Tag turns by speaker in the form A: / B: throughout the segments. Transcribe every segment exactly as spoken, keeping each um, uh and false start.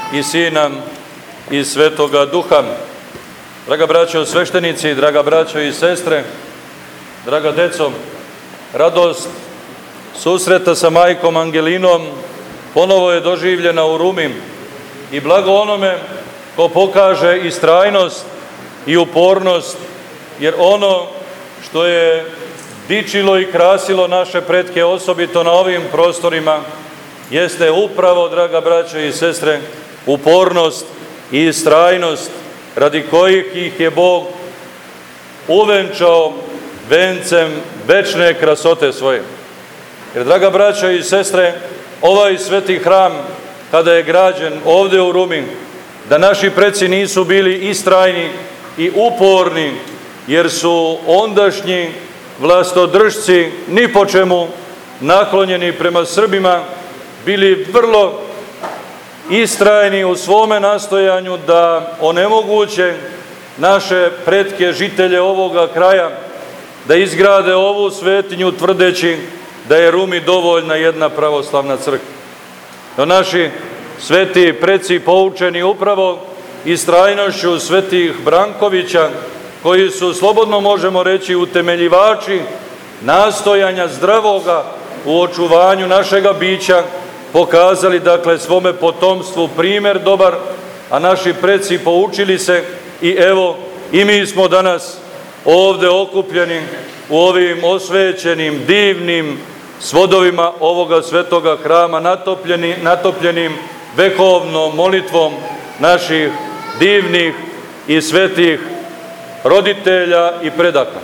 A: i Sina i Svetoga Duha. Draga braćo sveštenici, draga braćo i sestre, draga deco, radost susreta sa majkom Angelinom ponovo je doživljena u Rumi i blago onome ko pokaže istrajnost i upornost, jer ono što je dičilo i krasilo naše pretke, osobito na ovim prostorima, jeste upravo, draga braćo i sestre, upornost i istrajnost, radi kojih ih je Bog uvenčao vencem večne krasote svoje. Jer, draga braćo i sestre, ovaj sveti hram, kada je građen ovde u Rumi, da naši preci nisu bili istrajni i uporni, jer su ondašnji vlastodržci ni po čemu naklonjeni prema Srbima, bili vrlo istrajni u svome nastojanju da onemoguće naše pretke, žitelje ovoga kraja, da izgrade ovu svetinju tvrdeći da je Rumi dovoljna jedna pravoslavna crkva. No naši sveti preci, poučeni upravo istrajnošću svetih Brankovića, koji su, slobodno možemo reći, utemeljivači nastojanja zdravoga u očuvanju našega bića, pokazali, dakle, svome potomstvu primer dobar, a naši preci poučili se i evo, i mi smo danas ovde okupljeni u ovim osvećenim, divnim svodovima ovoga svetoga hrama, natopljeni, natopljenim vekovnom molitvom naših divnih i svetih roditelja i predaka.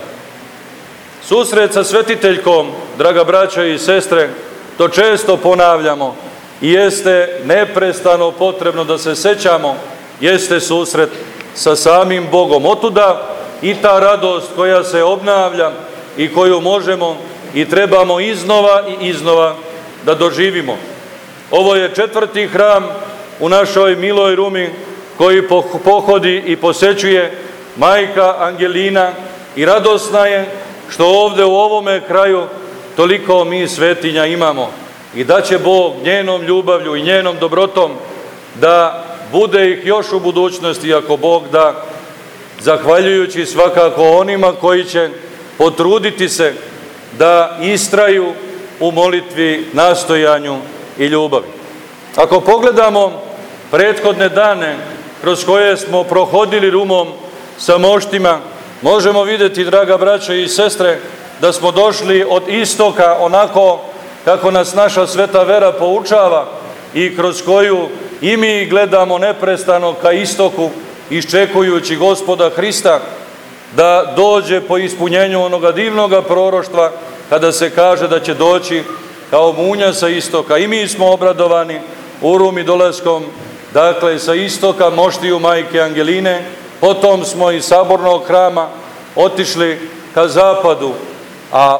A: Susret sa svetiteljkom, draga braćo i sestre, to često ponavljamo i jeste neprestano potrebno da se sećamo, jeste susret sa samim Bogom. Otuda i ta radost koja se obnavlja i koju možemo i trebamo iznova i iznova da doživimo. Ovo je četvrti hram u našoj miloj Rumi koji pohodi i posećuje majka Angelina i radosna je što ovde u ovome kraju toliko mi svetinja imamo i da će Bog njenom ljubavlju i njenom dobrotom da bude ih još u budućnosti, ako Bog da, zahvaljujući svakako onima koji će potruditi se da istraju u molitvi, nastojanju i ljubavi. Ako pogledamo prethodne dane kroz koje smo prohodili Rumom sa moštima, možemo vidjeti, draga braćo i sestre, da smo došli od istoka onako kako nas naša sveta vera poučava i kroz koju i mi gledamo neprestano ka istoku, iščekujući Gospoda Hrista da dođe po ispunjenju onoga divnoga proroštva kada se kaže da će doći kao munja sa istoka. I mi smo obradovani u Rumi dolaskom, dakle, sa istoka moštiju majke Angeline, potom smo iz sabornog hrama otišli ka zapadu, a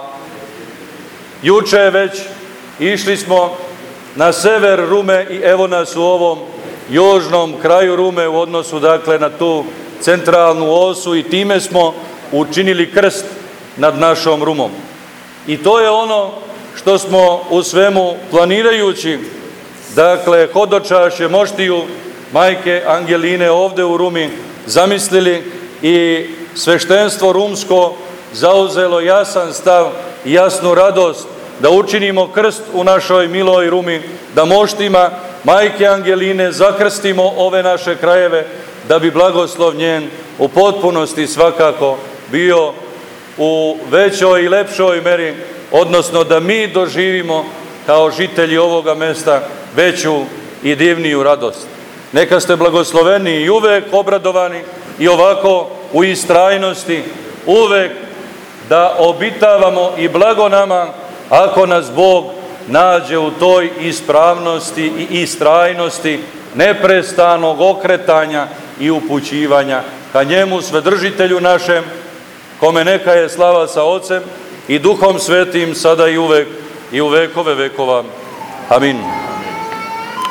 A: juče već išli smo na sever Rume i evo nas u ovom južnom kraju Rume u odnosu, dakle, na tu centralnu osu i time smo učinili krst nad našom Rumom. I to je ono što smo u svemu planirajući, dakle, hodočašće moštiju majke Angeline ovde u Rumi zamislili i sveštenstvo rumsko zauzelo jasan stav i jasnu radost da učinimo krst u našoj miloj Rumi, da moštima majke Angeline zakrstimo ove naše krajeve, da bi blagoslov njen u potpunosti svakako bio u većoj i lepšoj meri, odnosno da mi doživimo kao žitelji ovoga mesta veću i divniju radost. Neka ste blagosloveni i uvek obradovani i ovako u istrajnosti, uvek da obitavamo i blago nama ako nas Bog nađe u toj ispravnosti i istrajnosti neprestanog okretanja i upućivanja ka njemu, Svedržitelju našem, kome neka je slava sa Ocem i Duhom Svetim, sada i uvek i u vekove vekova. Amin.